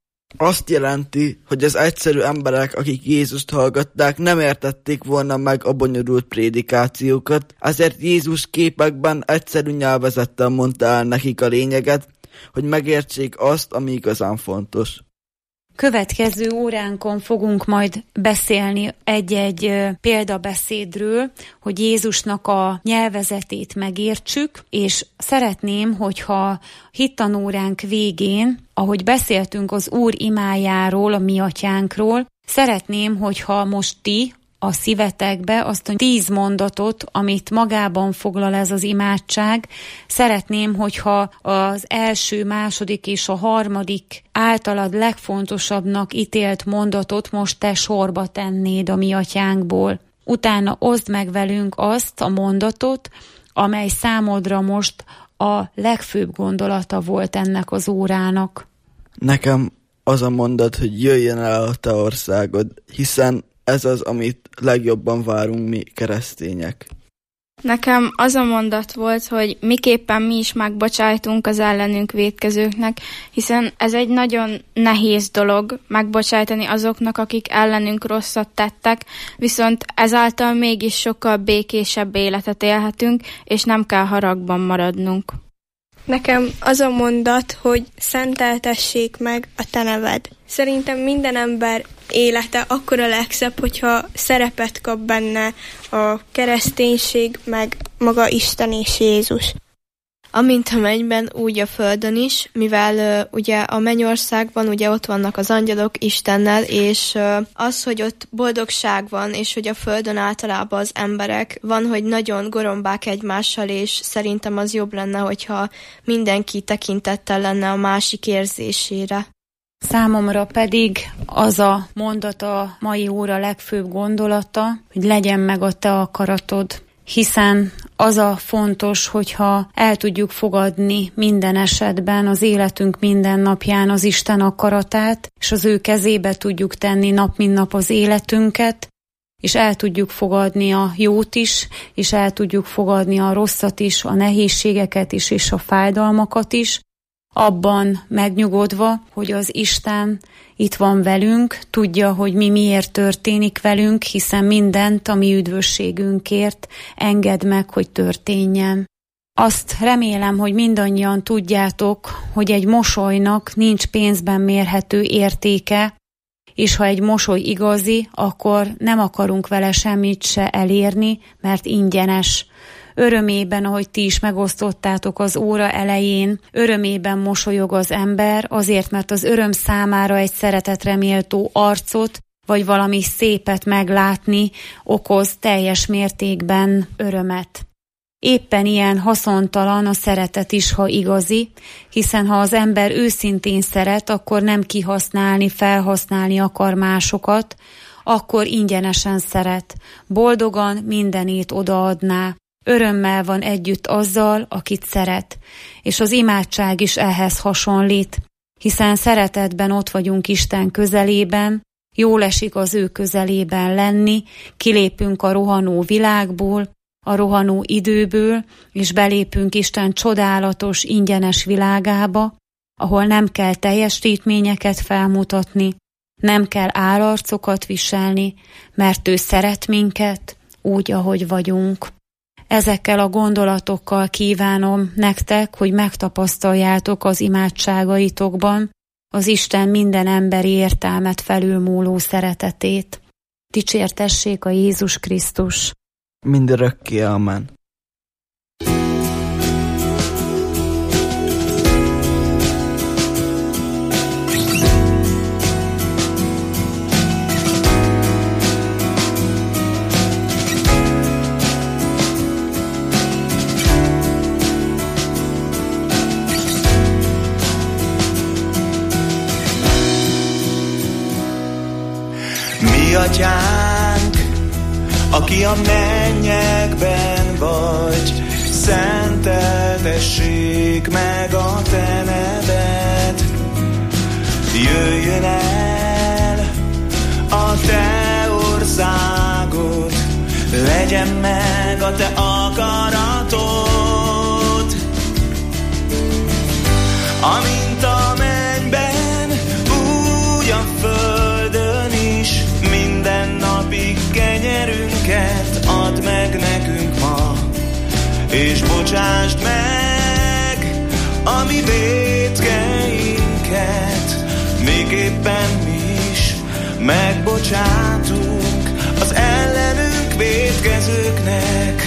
Azt jelenti, hogy az egyszerű emberek, akik Jézust hallgatták, nem értették volna meg a bonyolult prédikációkat, ezért Jézus képekben egyszerű nyelvezettel mondta el nekik a lényeget, hogy megértsék azt, ami igazán fontos. Következő óránkon fogunk majd beszélni egy-egy példabeszédről, hogy Jézusnak a nyelvezetét megértsük, és szeretném, hogyha hittanóránk végén, ahogy beszéltünk az Úr imájáról, a mi atyánkról, szeretném, hogyha most ti a szívetekbe azt a 10 mondatot, amit magában foglal ez az imádság. Szeretném, hogyha az első, második és a harmadik általad legfontosabbnak ítélt mondatot most te sorba tennéd a mi atyánkból. Utána oszd meg velünk azt a mondatot, amely számodra most a legfőbb gondolata volt ennek az órának. Nekem az a mondat, hogy jöjjön el a te országod, hiszen ez az, amit legjobban várunk mi keresztények. Nekem az a mondat volt, hogy miképpen mi is megbocsájtunk az ellenünk vétkezőknek, hiszen ez egy nagyon nehéz dolog megbocsájtani azoknak, akik ellenünk rosszat tettek, viszont ezáltal mégis sokkal békésebb életet élhetünk, és nem kell haragban maradnunk. Nekem az a mondat, hogy szenteltessék meg a te neved. Szerintem minden ember élete akkor a legszebb, hogyha szerepet kap benne a kereszténység, meg maga Isten és Jézus. Amint a mennyben, úgy a földön is, mivel ugye a mennyországban ugye ott vannak az angyalok Istennel, és az, hogy ott boldogság van, és hogy a földön általában az emberek van, hogy nagyon gorombák egymással, és szerintem az jobb lenne, hogyha mindenki tekintettel lenne a másik érzésére. Számomra pedig az a mondat a mai óra legfőbb gondolata, hogy legyen meg a te akaratod. Hiszen az a fontos, hogyha el tudjuk fogadni minden esetben az életünk minden napján az Isten akaratát, és az ő kezébe tudjuk tenni nap mint nap az életünket, és el tudjuk fogadni a jót is, és el tudjuk fogadni a rosszat is, a nehézségeket is, és a fájdalmakat is, abban megnyugodva, hogy az Isten itt van velünk, tudja, hogy mi miért történik velünk, hiszen mindent a mi üdvösségünkért enged meg, hogy történjen. Azt remélem, hogy mindannyian tudjátok, hogy egy mosolynak nincs pénzben mérhető értéke, és ha egy mosoly igazi, akkor nem akarunk vele semmit se elérni, mert ingyenes. Örömében, ahogy ti is megosztottátok az óra elején, örömében mosolyog az ember, azért, mert az öröm számára egy szeretetre méltó arcot, vagy valami szépet meglátni okoz teljes mértékben örömet. Éppen ilyen haszontalan a szeretet is, ha igazi, hiszen ha az ember őszintén szeret, akkor nem kihasználni, felhasználni akar másokat, akkor ingyenesen szeret, boldogan mindenét odaadná. Örömmel van együtt azzal, akit szeret, és az imádság is ehhez hasonlít, hiszen szeretetben ott vagyunk Isten közelében, jól esik az ő közelében lenni, kilépünk a rohanó világból, a rohanó időből, és belépünk Isten csodálatos, ingyenes világába, ahol nem kell teljesítményeket felmutatni, nem kell állarcokat viselni, mert ő szeret minket úgy, ahogy vagyunk. Ezekkel a gondolatokkal kívánom nektek, hogy megtapasztaljátok az imádságaitokban az Isten minden emberi értelmet felülmúló szeretetét. Dicsértessék a Jézus Krisztus! Mindörökké, amen. Mi atyánk, aki a mennyekben vagy, szenteltessék meg a te neved. Jöjjön el a te országod, legyen meg a te akaratod, amint a mennyben, úgy a földön is. Mindennapi kenyerünket add meg nekünk ma, és bocsásd meg a mi vétkeinket, miképpen mi is megbocsátunk az ellenünk vétkezőknek.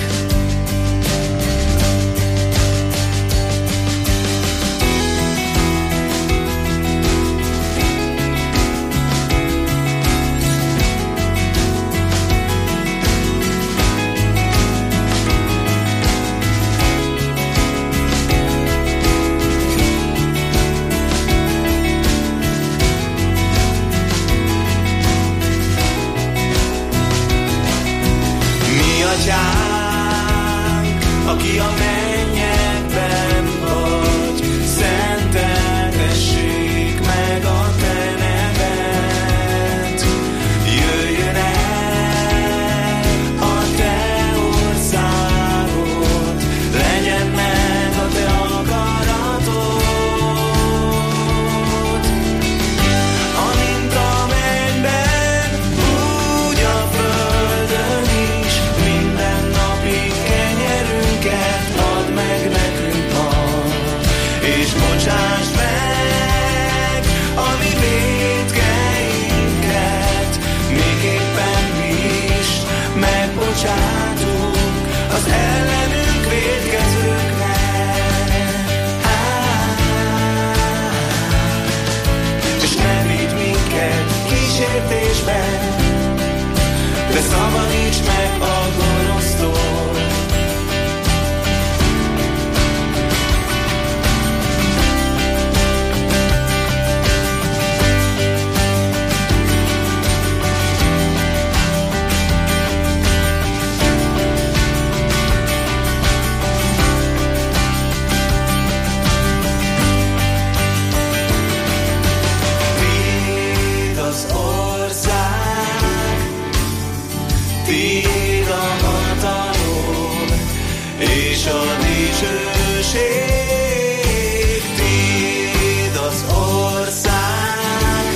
Atyánk, aki a mennyekben vagy, szenteltessék meg a te neved. Jöjjön el a te országod, legyen meg a te akaratod, amint a mennyben, úgy a földön is. Add meg nekünk ma, és bocsásd meg a mi vétkeinket, miképpen mi is megbocsátunk az ellenünk vétkezőknek. És ne vigy minket kísértésbe, de szabadíts meg a gonosztól. Tiéd a hatalom és a dicsőség, tiéd az ország,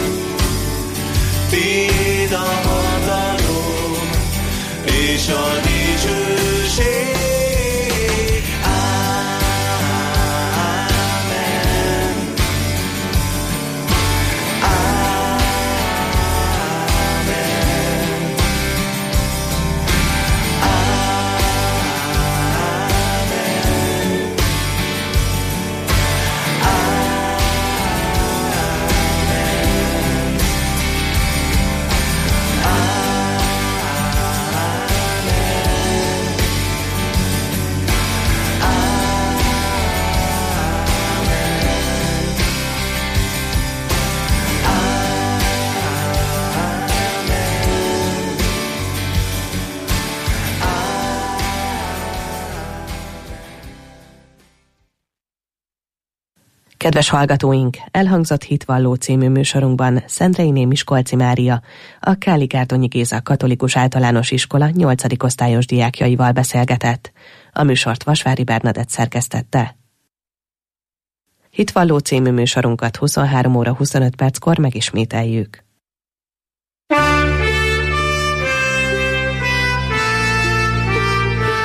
tiéd a hatalom és a dicsőség. Ámen. Kedves hallgatóink, elhangzott Hitvalló című műsorunkban Szendreiné Miskolci Mária, a Káli-Gárdonyi Géza Katolikus Általános Iskola 8. osztályos diákjaival beszélgetett. A műsort Vasvári Bernadett szerkesztette. Hitvalló című műsorunkat 23 óra 25 perckor megismételjük.